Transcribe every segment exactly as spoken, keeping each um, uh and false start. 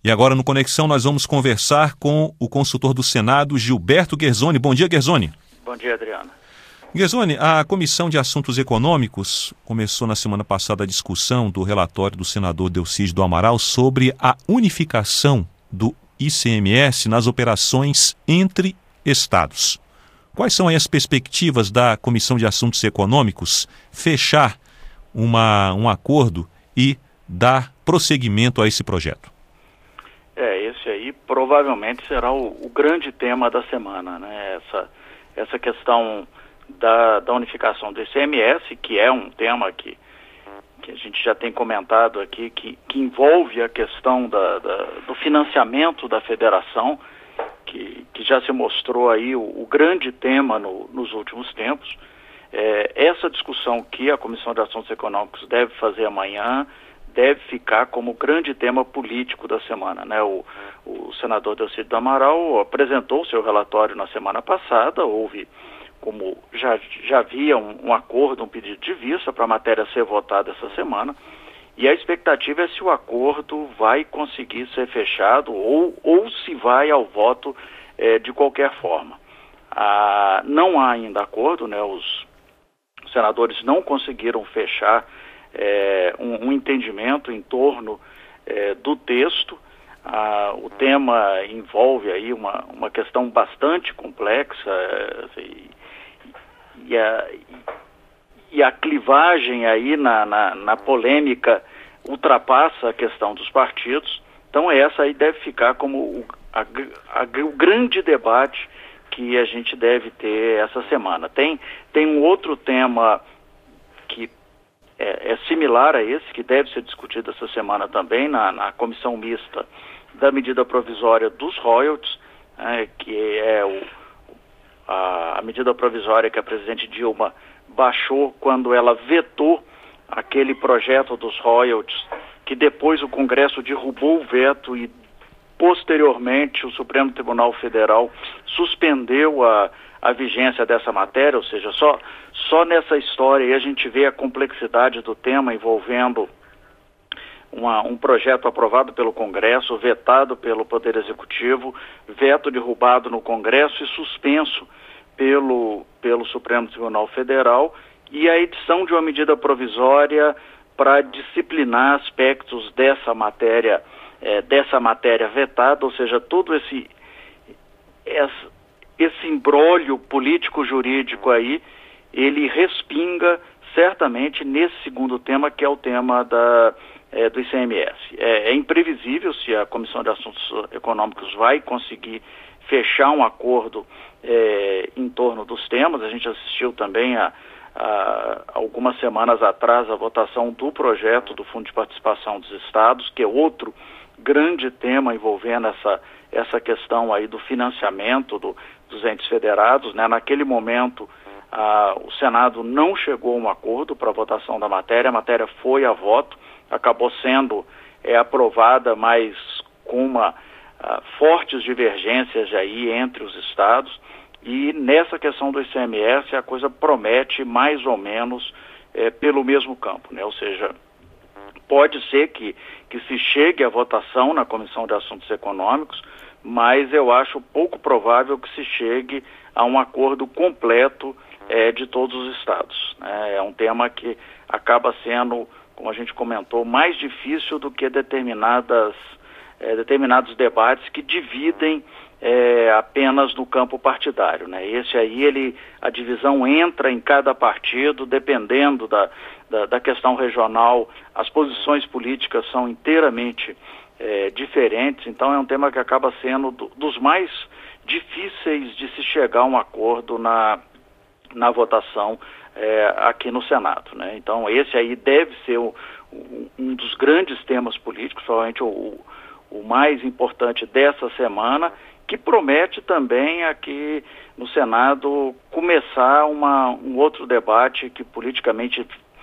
E agora no Conexão nós vamos conversar com o consultor do Senado, Gilberto Guerzoni. Bom dia, Guerzoni. Bom dia, Adriano. Guerzoni, a Comissão de Assuntos Econômicos começou na semana passada a discussão do relatório do senador Delcídio do Amaral sobre a unificação do I C M S nas operações entre estados. Quais são aí as perspectivas da Comissão de Assuntos Econômicos fechar uma, um acordo e dar prosseguimento a esse projeto? É, esse aí provavelmente será o, o grande tema da semana, né? Essa, essa questão da, da unificação do I C M S, que é um tema que, que a gente já tem comentado aqui, que, que envolve a questão da, da, do financiamento da federação, que, que já se mostrou aí o, o grande tema no, nos últimos tempos. É, essa discussão que a Comissão de Assuntos Econômicos deve fazer amanhã deve ficar como grande tema político da semana, né? O, o senador Delcídio do Amaral apresentou seu relatório na semana passada, houve, como já, já havia um, um acordo, um pedido de vista para a matéria ser votada essa semana, e a expectativa é se o acordo vai conseguir ser fechado ou, ou se vai ao voto eh, de qualquer forma. Ah, não há ainda acordo, né? Os senadores não conseguiram fechar É, um, um entendimento em torno é, do texto. Ah, o tema envolve aí uma, uma questão bastante complexa é, e, e, a, e a clivagem aí na, na, na polêmica ultrapassa a questão dos partidos. Então essa aí deve ficar como o, a, a, o grande debate que a gente deve ter essa semana. Tem, tem um outro tema que É, é similar a esse, que deve ser discutido essa semana também na, na comissão mista da medida provisória dos royalties, né, que é o, a, a medida provisória que a presidente Dilma baixou quando ela vetou aquele projeto dos royalties, que depois o Congresso derrubou o veto e posteriormente o Supremo Tribunal Federal suspendeu a a vigência dessa matéria, ou seja, só, só nessa história aí a gente vê a complexidade do tema envolvendo uma, um projeto aprovado pelo Congresso, vetado pelo Poder Executivo, veto derrubado no Congresso e suspenso pelo, pelo Supremo Tribunal Federal, e a edição de uma medida provisória para disciplinar aspectos dessa matéria, é, dessa matéria vetada, ou seja, todo esse... essa Esse imbróglio político-jurídico aí, ele respinga certamente nesse segundo tema, que é o tema da, é, do I C M S. É, é imprevisível se a Comissão de Assuntos Econômicos vai conseguir fechar um acordo é, em torno dos temas. A gente assistiu também a, a, algumas semanas atrás a votação do projeto do Fundo de Participação dos Estados, que é outro grande tema envolvendo essa, essa questão aí do financiamento do dos entes federados, né? Naquele momento, ah, o Senado não chegou a um acordo para a votação da matéria, a matéria foi a voto, acabou sendo é, aprovada, mas com uma, ah, fortes divergências aí entre os estados, e nessa questão do I C M S a coisa promete mais ou menos é, pelo mesmo campo, né? Ou seja, pode ser que, que se chegue à votação na Comissão de Assuntos Econômicos, mas eu acho pouco provável que se chegue a um acordo completo é, de todos os estados. É, é um tema que acaba sendo, como a gente comentou, mais difícil do que determinadas, é, determinados debates que dividem é, apenas no campo partidário, né? Esse aí, ele, a divisão entra em cada partido, dependendo da, da, da questão regional, as posições políticas são inteiramente É, diferentes, então é um tema que acaba sendo do, dos mais difíceis de se chegar a um acordo na, na votação é, aqui no Senado, né? Então esse aí deve ser o, o, um dos grandes temas políticos, provavelmente o, o mais importante dessa semana, que promete também aqui no Senado começar uma, um outro debate que politicamente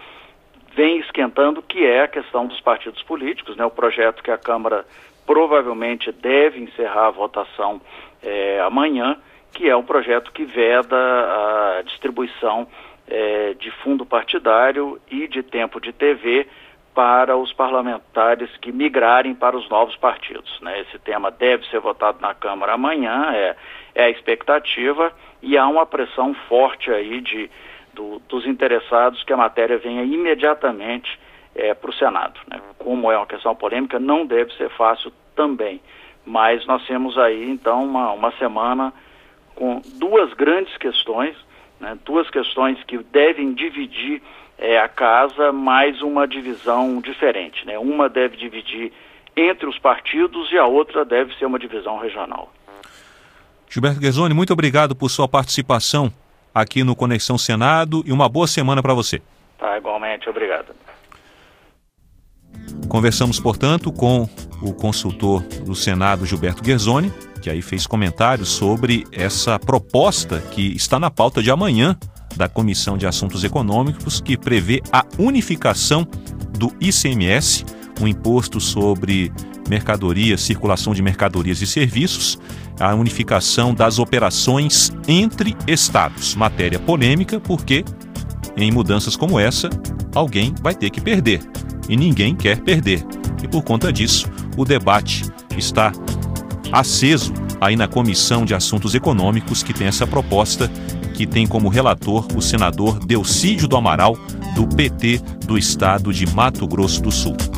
vem esquentando, que é a questão dos partidos políticos, né? O projeto que a Câmara provavelmente deve encerrar a votação é, amanhã, que é um projeto que veda a distribuição é, de fundo partidário e de tempo de T V para os parlamentares que migrarem para os novos partidos, né? Esse tema deve ser votado na Câmara amanhã, é, é a expectativa, e há uma pressão forte aí de, do, dos interessados que a matéria venha imediatamente é, para o Senado, né? Como é uma questão polêmica, não deve ser fácil também, mas nós temos aí então uma, uma semana com duas grandes questões, né? Duas questões que devem dividir É a casa, mais uma divisão diferente, né? Uma deve dividir entre os partidos e a outra deve ser uma divisão regional. Gilberto Guerzoni, muito obrigado por sua participação aqui no Conexão Senado e uma boa semana para você. Tá, igualmente, obrigado. Conversamos, portanto, com o consultor do Senado, Gilberto Guerzoni, que aí fez comentários sobre essa proposta que está na pauta de amanhã da Comissão de Assuntos Econômicos, que prevê a unificação do I C M S, um imposto sobre mercadorias, circulação de mercadorias e serviços, a unificação das operações entre estados. Matéria polêmica, porque em mudanças como essa, alguém vai ter que perder, e ninguém quer perder. E por conta disso, o debate está aceso aí na Comissão de Assuntos Econômicos, que tem essa proposta, que tem como relator o senador Delcídio do Amaral, do P T do estado de Mato Grosso do Sul.